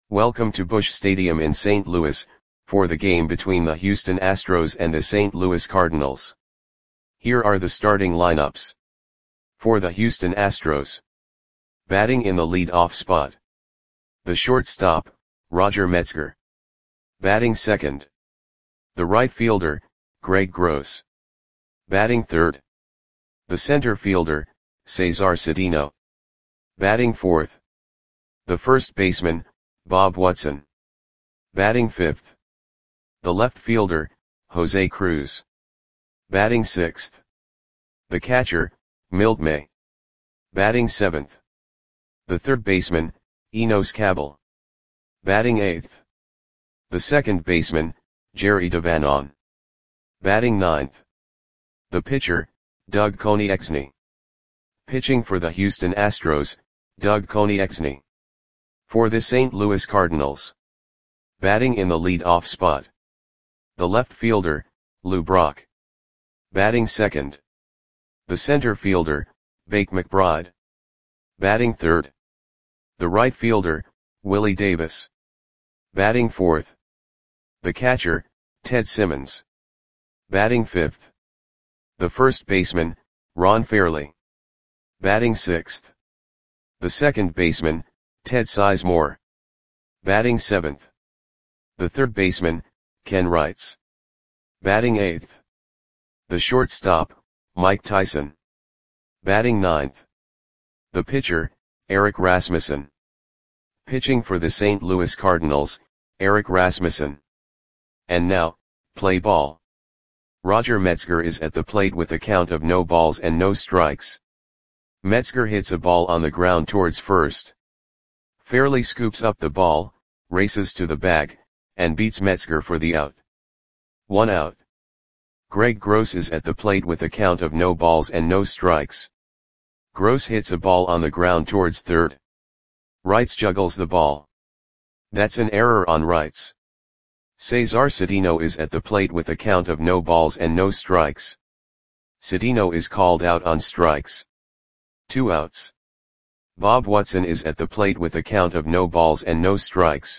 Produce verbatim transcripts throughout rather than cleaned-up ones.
Welcome to Busch Stadium in Saint Louis, for the game between the Houston Astros and the Saint Louis Cardinals. Here are the starting lineups. For the Houston Astros. Batting in the lead-off spot. The shortstop, Roger Metzger. Batting second. The right fielder, Greg Gross. Batting third. The center fielder, Cesar Cedeno. Batting fourth. The first baseman, Bob Watson. Batting fifth. The left fielder, Jose Cruz. Batting sixth. The catcher, Milt May. Batting seventh. The third baseman, Enos Cabell. Batting eighth. The second baseman, Jerry DeVanon. Batting ninth. The pitcher, Doug Coniexny. Pitching for the Houston Astros, Doug Coniexny. For the Saint Louis Cardinals. Batting in the lead-off spot. The left fielder, Lou Brock. Batting second. The center fielder, Bake McBride. Batting third. The right fielder, Willie Davis. Batting fourth. The catcher, Ted Simmons. Batting fifth. The first baseman, Ron Fairly. Batting sixth. The second baseman, Ted Sizemore. Batting seventh. The third baseman, Ken Wrights. Batting eighth. The shortstop, Mike Tyson. Batting ninth. The pitcher, Eric Rasmussen. Pitching for the Saint Louis Cardinals, Eric Rasmussen. And now, play ball. Roger Metzger is at the plate with a count of no balls and no strikes. Metzger hits a ball on the ground towards first. Fairly scoops up the ball, races to the bag, and beats Metzger for the out. One out. Greg Gross is at the plate with a count of no balls and no strikes. Gross hits a ball on the ground towards third. Wrights juggles the ball. That's an error on Wrights. Cesar Cedeno is at the plate with a count of no balls and no strikes. Cedeno is called out on strikes. Two outs. Bob Watson is at the plate with a count of no balls and no strikes.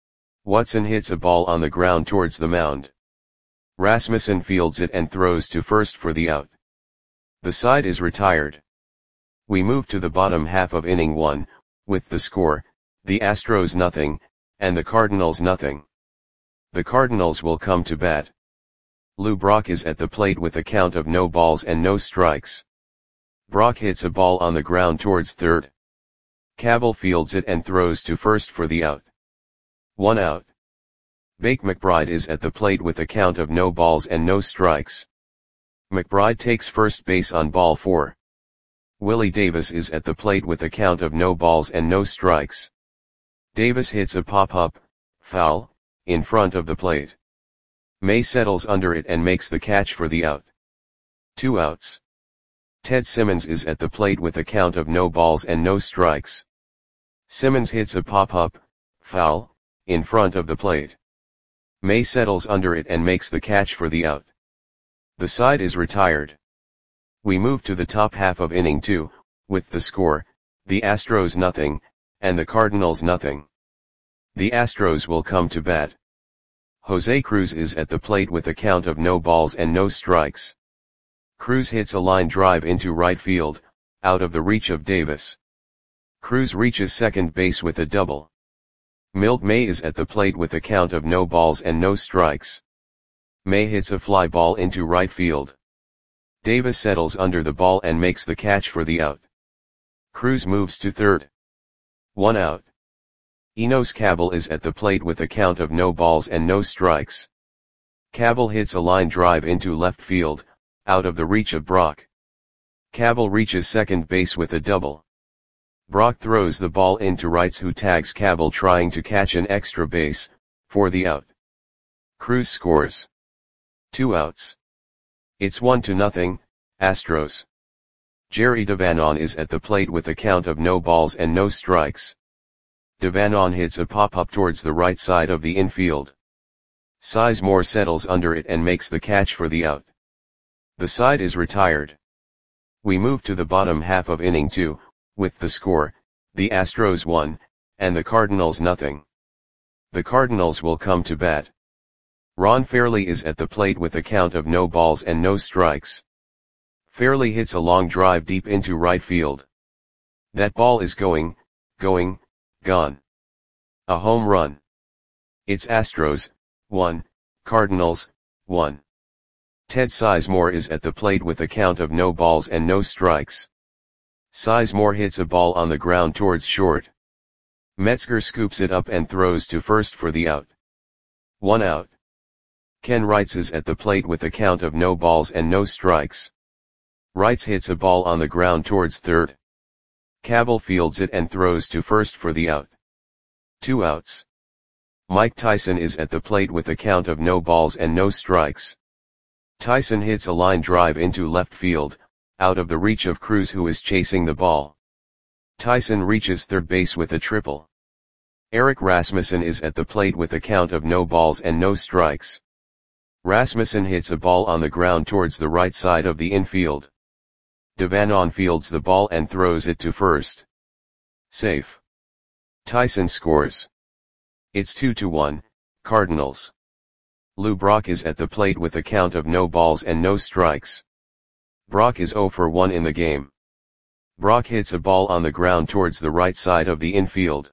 Watson hits a ball on the ground towards the mound. Rasmussen fields it and throws to first for the out. The side is retired. We move to the bottom half of inning one, with the score, the Astros nothing, and the Cardinals nothing. The Cardinals will come to bat. Lou Brock is at the plate with a count of no balls and no strikes. Brock hits a ball on the ground towards third. Cabell fields it and throws to first for the out. One out. Bake McBride is at the plate with a count of no balls and no strikes. McBride takes first base on ball four. Willie Davis is at the plate with a count of no balls and no strikes. Davis hits a pop-up, foul, in front of the plate. May settles under it and makes the catch for the out. Two outs. Ted Simmons is at the plate with a count of no balls and no strikes. Simmons hits a pop-up, foul, in front of the plate. May settles under it and makes the catch for the out. The side is retired. We move to the top half of inning two, with the score, the Astros nothing, and the Cardinals nothing. The Astros will come to bat. Jose Cruz is at the plate with a count of no balls and no strikes. Cruz hits a line drive into right field, out of the reach of Davis. Cruz reaches second base with a double. Milt May is at the plate with a count of no balls and no strikes. May hits a fly ball into right field. Davis settles under the ball and makes the catch for the out. Cruz moves to third. One out. Enos Cabell is at the plate with a count of no balls and no strikes. Cabell hits a line drive into left field, out of the reach of Brock. Cabell reaches second base with a double. Brock throws the ball into Wrights, who tags Cabell trying to catch an extra base, for the out. Cruz scores. Two outs. It's one to nothing, Astros. Jerry DeVanon is at the plate with a count of no balls and no strikes. DeVanon hits a pop-up towards the right side of the infield. Sizemore settles under it and makes the catch for the out. The side is retired. We move to the bottom half of inning two, with the score, the Astros one, and the Cardinals nothing. The Cardinals will come to bat. Ron Fairly is at the plate with a count of no balls and no strikes. Fairly hits a long drive deep into right field. That ball is going, going, gone. A home run. It's Astros, one, Cardinals, one. Ted Sizemore is at the plate with a count of no balls and no strikes. Sizemore hits a ball on the ground towards short. Metzger scoops it up and throws to first for the out. One out. Ken Wrights is at the plate with a count of no balls and no strikes. Wrights hits a ball on the ground towards third. Cabell fields it and throws to first for the out. Two outs. Mike Tyson is at the plate with a count of no balls and no strikes. Tyson hits a line drive into left field, out of the reach of Cruz, who is chasing the ball. Tyson reaches third base with a triple. Eric Rasmussen is at the plate with a count of no balls and no strikes. Rasmussen hits a ball on the ground towards the right side of the infield. Devanon fields the ball and throws it to first. Safe. Tyson scores. It's two to one, Cardinals. Lou Brock is at the plate with a count of no balls and no strikes. Brock is zero for one in the game. Brock hits a ball on the ground towards the right side of the infield.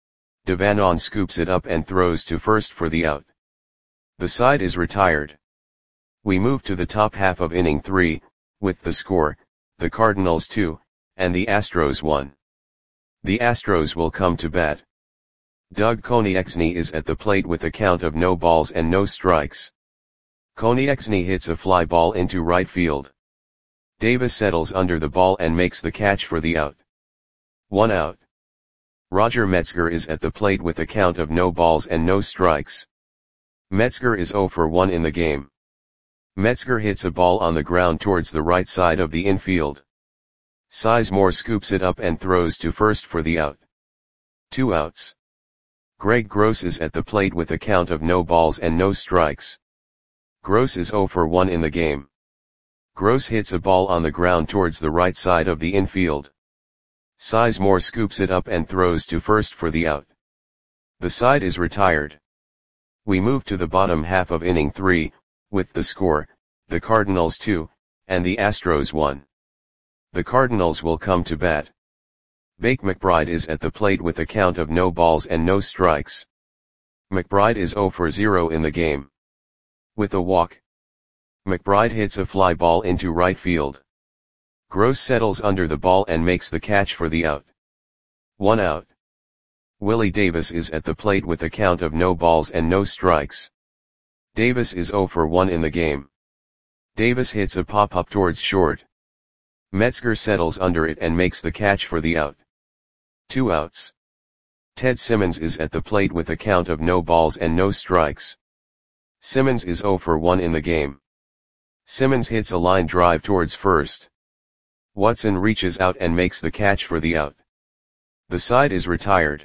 Devanon scoops it up and throws to first for the out. The side is retired. We move to the top half of inning three, with the score, the Cardinals two, and the Astros one. The Astros will come to bat. Doug Konieczny is at the plate with a count of no balls and no strikes. Konieczny hits a fly ball into right field. Davis settles under the ball and makes the catch for the out. One out. Roger Metzger is at the plate with a count of no balls and no strikes. Metzger is zero for one in the game. Metzger hits a ball on the ground towards the right side of the infield. Sizemore scoops it up and throws to first for the out. Two outs. Greg Gross is at the plate with a count of no balls and no strikes. Gross is zero for one in the game. Gross hits a ball on the ground towards the right side of the infield. Sizemore scoops it up and throws to first for the out. The side is retired. We move to the bottom half of inning three, with the score, the Cardinals two, and the Astros one. The Cardinals will come to bat. Bake McBride is at the plate with a count of no balls and no strikes. McBride is zero for zero in the game. With a walk, McBride hits a fly ball into right field. Gross settles under the ball and makes the catch for the out. One out. Willie Davis is at the plate with a count of no balls and no strikes. Davis is zero for one in the game. Davis hits a pop-up towards short. Metzger settles under it and makes the catch for the out. Two outs. Ted Simmons is at the plate with a count of no balls and no strikes. Simmons is zero for one in the game. Simmons hits a line drive towards first. Watson reaches out and makes the catch for the out. The side is retired.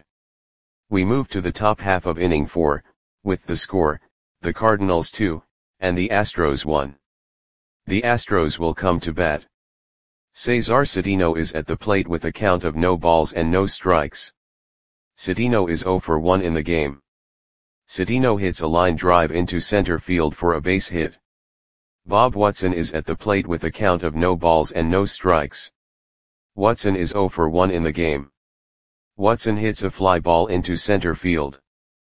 We move to the top half of inning four, with the score, the Cardinals two, and the Astros one. The Astros will come to bat. Cesar Cedeno is at the plate with a count of no balls and no strikes. Cedeno is zero for one in the game. Cedeno hits a line drive into center field for a base hit. Bob Watson is at the plate with a count of no balls and no strikes. Watson is zero for one in the game. Watson hits a fly ball into center field.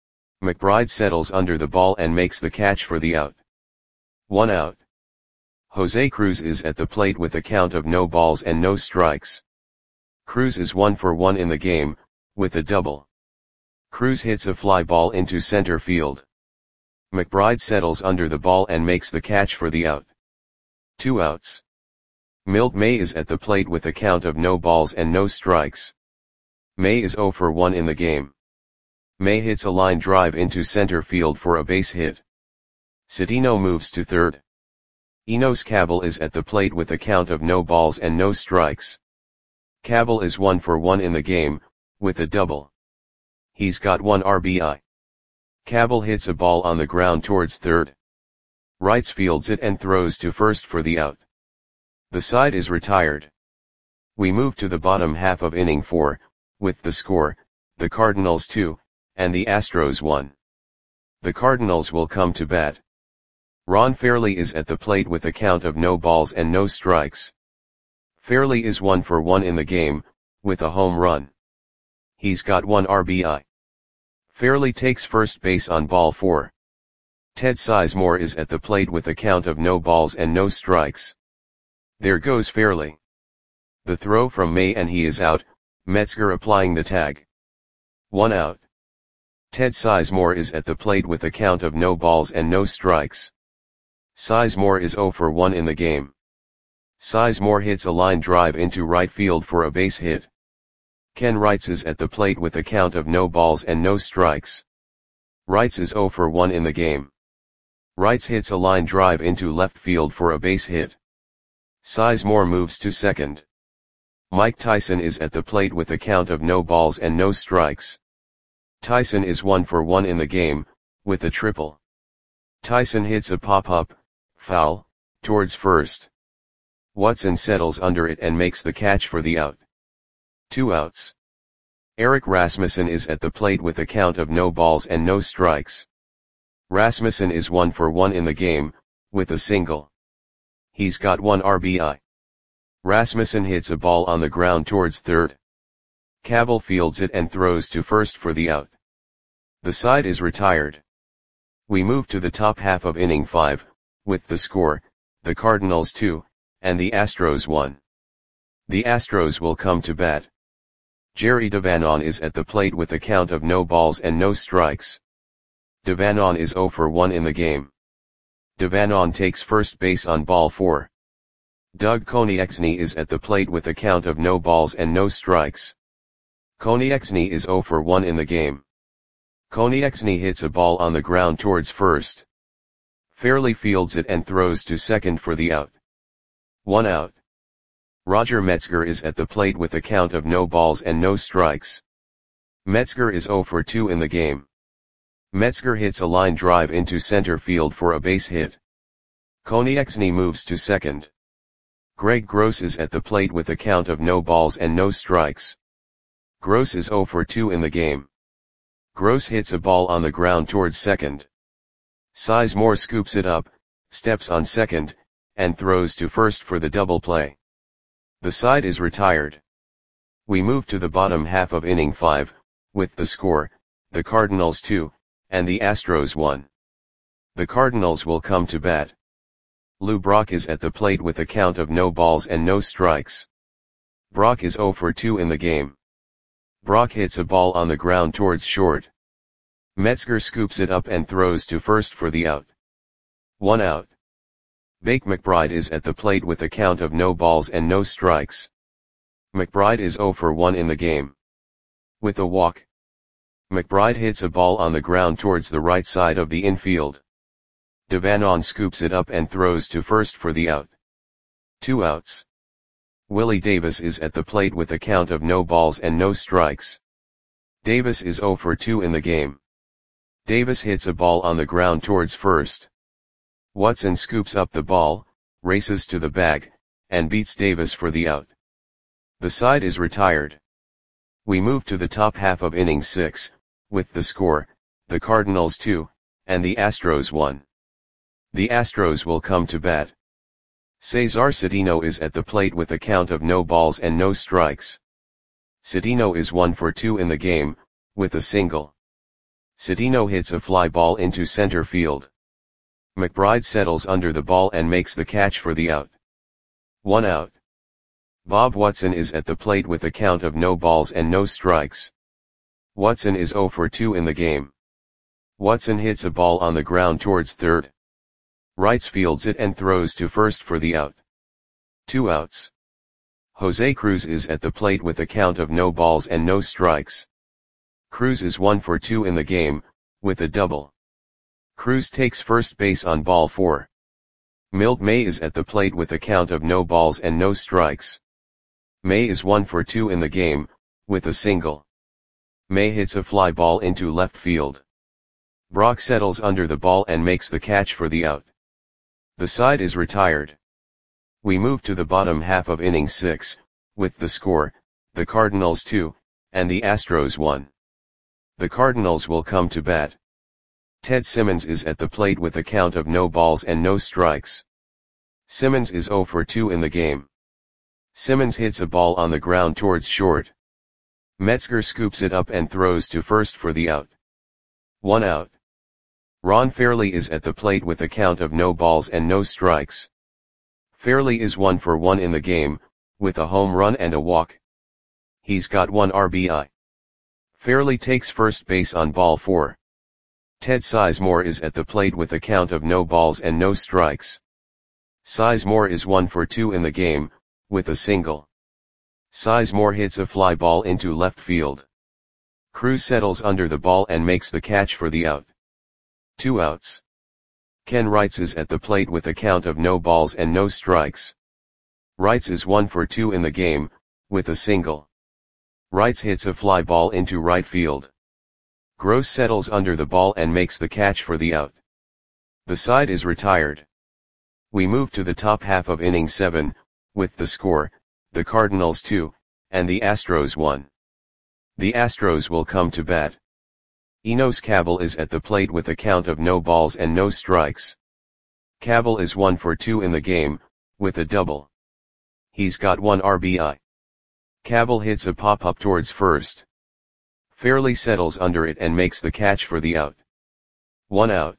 McBride settles under the ball and makes the catch for the out. One out. Jose Cruz is at the plate with a count of no balls and no strikes. Cruz is one for one in the game, with a double. Cruz hits a fly ball into center field. McBride settles under the ball and makes the catch for the out. Two outs. Milt May is at the plate with a count of no balls and no strikes. May is zero for one in the game. May hits a line drive into center field for a base hit. Cedeno moves to third. Enos Cabell is at the plate with a count of no balls and no strikes. Cabell is one for one in the game, with a double. He's got one R B I. Cabell hits a ball on the ground towards third. Wrights fields it and throws to first for the out. The side is retired. We move to the bottom half of inning four, with the score, the Cardinals two, and the Astros one. The Cardinals will come to bat. Ron Fairly is at the plate with a count of no balls and no strikes. Fairly is one for one in the game, with a home run. He's got one R B I. Fairly takes first base on ball four. Ted Sizemore is at the plate with a count of no balls and no strikes. There goes Fairly. The throw from May and he is out, Metzger applying the tag. One out. Ted Sizemore is at the plate with a count of no balls and no strikes. Sizemore is zero for one in the game. Sizemore hits a line drive into right field for a base hit. Ken Wrights is at the plate with a count of no balls and no strikes. Wrights is zero for one in the game. Wrights hits a line drive into left field for a base hit. Sizemore moves to second. Mike Tyson is at the plate with a count of no balls and no strikes. Tyson is one for one in the game, with a triple. Tyson hits a pop-up, foul, towards first. Watson settles under it and makes the catch for the out. Two outs. Eric Rasmussen is at the plate with a count of no balls and no strikes. Rasmussen is one for one in the game, with a single. He's got one R B I. Rasmussen hits a ball on the ground towards third. Cabell fields it and throws to first for the out. The side is retired. We move to the top half of inning five, with the score, the Cardinals two, and the Astros one. The Astros will come to bat. Jerry Devanon is at the plate with a count of no balls and no strikes. Devanon is zero for one in the game. Devanon takes first base on ball four. Doug Konieczny is at the plate with a count of no balls and no strikes. Konieczny is zero for one in the game. Konieczny hits a ball on the ground towards first. Fairly fields it and throws to second for the out. One out. Roger Metzger is at the plate with a count of no balls and no strikes. Metzger is zero for two in the game. Metzger hits a line drive into center field for a base hit. Konieczny moves to second. Greg Gross is at the plate with a count of no balls and no strikes. Gross is zero for two in the game. Gross hits a ball on the ground towards second. Sizemore scoops it up, steps on second, and throws to first for the double play. The side is retired. We move to the bottom half of inning five, with the score, the Cardinals two, and the Astros one. The Cardinals will come to bat. Lou Brock is at the plate with a count of no balls and no strikes. Brock is zero for two in the game. Brock hits a ball on the ground towards short. Metzger scoops it up and throws to first for the out. One out. Bake McBride is at the plate with a count of no balls and no strikes. McBride is zero for one in the game. With a walk. McBride hits a ball on the ground towards the right side of the infield. Devanon scoops it up and throws to first for the out. Two outs. Willie Davis is at the plate with a count of no balls and no strikes. Davis is zero for two in the game. Davis hits a ball on the ground towards first. Watson scoops up the ball, races to the bag, and beats Davis for the out. The side is retired. We move to the top half of inning six, with the score, the Cardinals two, and the Astros one. The Astros will come to bat. Cesar Cedeno is at the plate with a count of no balls and no strikes. Cedeno is one for two in the game, with a single. Cedeno hits a fly ball into center field. McBride settles under the ball and makes the catch for the out. One out. Bob Watson is at the plate with a count of no balls and no strikes. Watson is zero for two in the game. Watson hits a ball on the ground towards third. Wrights fields it and throws to first for the out. Two outs. Jose Cruz is at the plate with a count of no balls and no strikes. Cruz is one for two in the game, with a double. Cruz takes first base on ball four. Milt May is at the plate with a count of no balls and no strikes. May is one for two in the game, with a single. May hits a fly ball into left field. Brock settles under the ball and makes the catch for the out. The side is retired. We move to the bottom half of inning six, with the score, the Cardinals two, and the Astros one. The Cardinals will come to bat. Ted Simmons is at the plate with a count of no balls and no strikes. Simmons is zero for two in the game. Simmons hits a ball on the ground towards short. Metzger scoops it up and throws to first for the out. One out. Ron Fairly is at the plate with a count of no balls and no strikes. Fairly is one for one in the game, with a home run and a walk. He's got one R B I. Fairly takes first base on ball four. Ted Sizemore is at the plate with a count of no balls and no strikes. Sizemore is one for two in the game, with a single. Sizemore hits a fly ball into left field. Cruz settles under the ball and makes the catch for the out. Two outs. Ken Wrights is at the plate with a count of no balls and no strikes. Wrights is one for two in the game, with a single. Wrights hits a fly ball into right field. Gross settles under the ball and makes the catch for the out. The side is retired. We move to the top half of inning seven, with the score, the Cardinals two, and the Astros one. The Astros will come to bat. Enos Cabell is at the plate with a count of no balls and no strikes. Cabell is one for two in the game, with a double. He's got one R B I. Cabell hits a pop-up towards first. Fairly settles under it and makes the catch for the out. One out.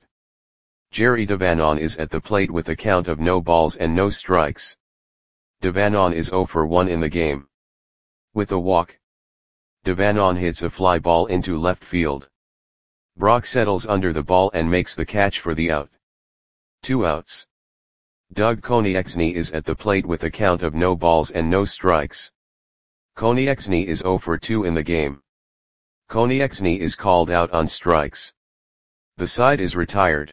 Jerry Devanon is at the plate with a count of no balls and no strikes. Devanon is zero for one in the game. With a walk. Devanon hits a fly ball into left field. Brock settles under the ball and makes the catch for the out. Two outs. Doug Konieczny is at the plate with a count of no balls and no strikes. Konieczny is zero for two in the game. Konieczny is called out on strikes. The side is retired.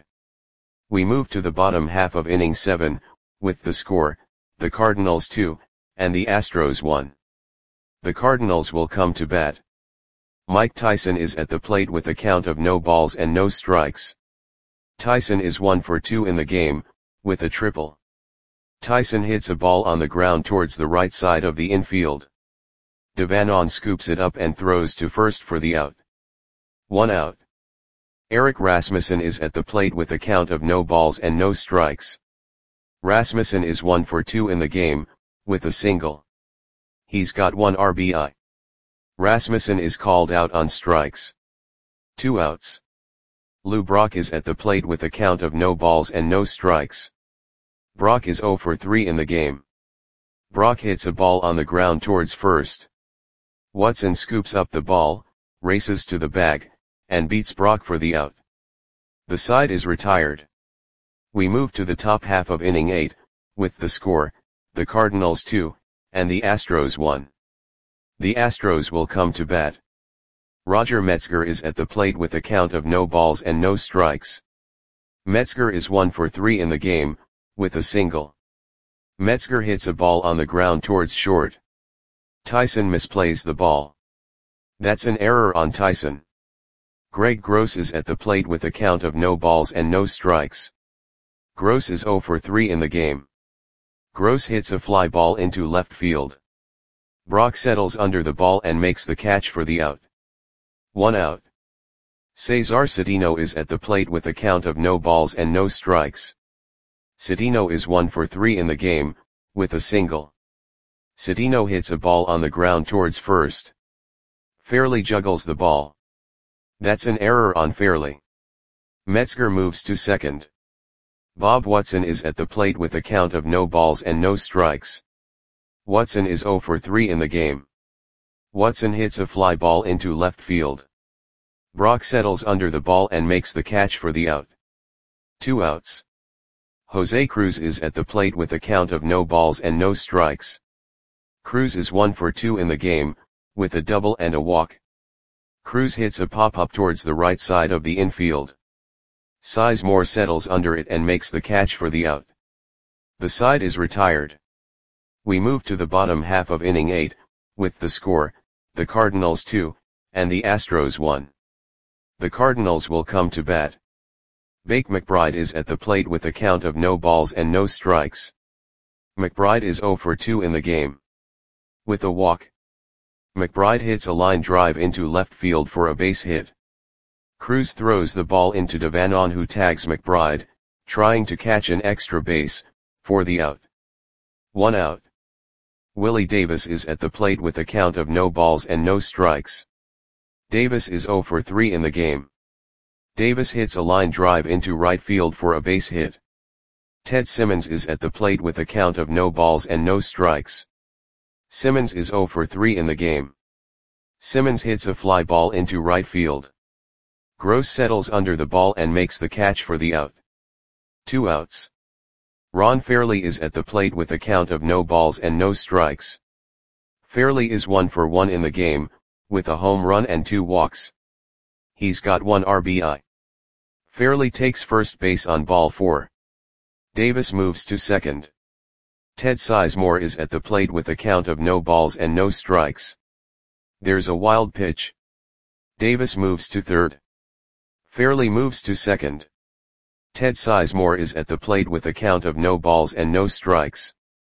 We move to the bottom half of inning seven, with the score, the Cardinals two, and the Astros one. The Cardinals will come to bat. Mike Tyson is at the plate with a count of no balls and no strikes. Tyson is one for two in the game, with a triple. Tyson hits a ball on the ground towards the right side of the infield. Devanon scoops it up and throws to first for the out. One out. Eric Rasmussen is at the plate with a count of no balls and no strikes. Rasmussen is one for two in the game, with a single. He's got one R B I. Rasmussen is called out on strikes. Two outs. Lou Brock is at the plate with a count of no balls and no strikes. Brock is zero for three in the game. Brock hits a ball on the ground towards first. Watson scoops up the ball, races to the bag, and beats Brock for the out. The side is retired. We move to the top half of inning eight, with the score, the Cardinals two, and the Astros one. The Astros will come to bat. Roger Metzger is at the plate with a count of no balls and no strikes. Metzger is one for three in the game, with a single. Metzger hits a ball on the ground towards short. Tyson misplays the ball. That's an error on Tyson. Greg Gross is at the plate with a count of no balls and no strikes. Gross is zero for three in the game. Gross hits a fly ball into left field. Brock settles under the ball and makes the catch for the out. One out. Cesar Cedeno is at the plate with a count of no balls and no strikes. Cedeno is one for three in the game, with a single. Cedeno hits a ball on the ground towards first. Fairly juggles the ball. That's an error on Fairly. Metzger moves to second. Bob Watson is at the plate with a count of no balls and no strikes. Watson is zero for three in the game. Watson hits a fly ball into left field. Brock settles under the ball and makes the catch for the out. Two outs. Jose Cruz is at the plate with a count of no balls and no strikes. Cruz is one for two in the game, with a double and a walk. Cruz hits a pop-up towards the right side of the infield. Sizemore settles under it and makes the catch for the out. The side is retired. We move to the bottom half of inning eight, with the score, the Cardinals two, and the Astros one. The Cardinals will come to bat. Bake McBride is at the plate with a count of no balls and no strikes. McBride is zero for two in the game. With a walk. McBride hits a line drive into left field for a base hit. Cruz throws the ball into Devanon, who tags McBride, trying to catch an extra base, for the out. One out. Willie Davis is at the plate with a count of no balls and no strikes. Davis is zero for three in the game. Davis hits a line drive into right field for a base hit. Ted Simmons is at the plate with a count of no balls and no strikes. Simmons is zero for three in the game. Simmons hits a fly ball into right field. Gross settles under the ball and makes the catch for the out. Two outs. Ron Fairly is at the plate with a count of no balls and no strikes. Fairly is one for one in the game, with a home run and two walks. He's got one R B I. Fairly takes first base on ball four. Davis moves to second. Ted Sizemore is at the plate with a count of no balls and no strikes. There's a wild pitch. Davis moves to third. Fairly moves to second. Ted Sizemore is at the plate with a count of no balls and no strikes.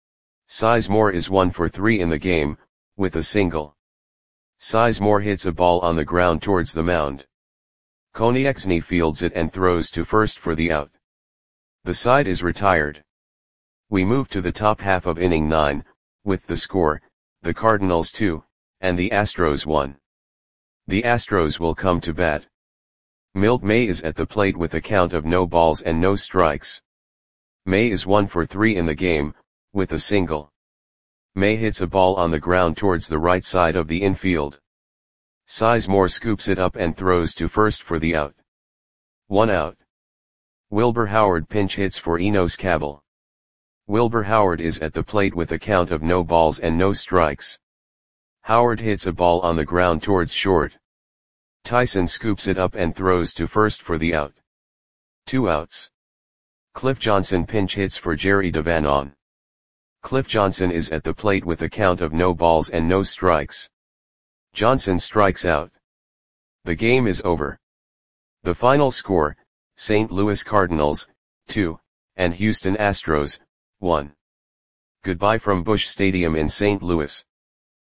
Sizemore is one for three in the game, with a single. Sizemore hits a ball on the ground towards the mound. Konieczny fields it and throws to first for the out. The side is retired. We move to the top half of inning nine, with the score, the Cardinals two, and the Astros one. The Astros will come to bat. Milt May is at the plate with a count of no balls and no strikes. May is one for three in the game, with a single. May hits a ball on the ground towards the right side of the infield. Sizemore scoops it up and throws to first for the out. One out. Wilbur Howard pinch hits for Enos Cabell. Wilbur Howard is at the plate with a count of no balls and no strikes. Howard hits a ball on the ground towards short. Tyson scoops it up and throws to first for the out. Two outs. Cliff Johnson pinch hits for Jerry Devanon. Cliff Johnson is at the plate with a count of no balls and no strikes. Johnson strikes out. The game is over. The final score, Saint Louis Cardinals, two, and Houston Astros, one. Goodbye from Busch Stadium in Saint Louis.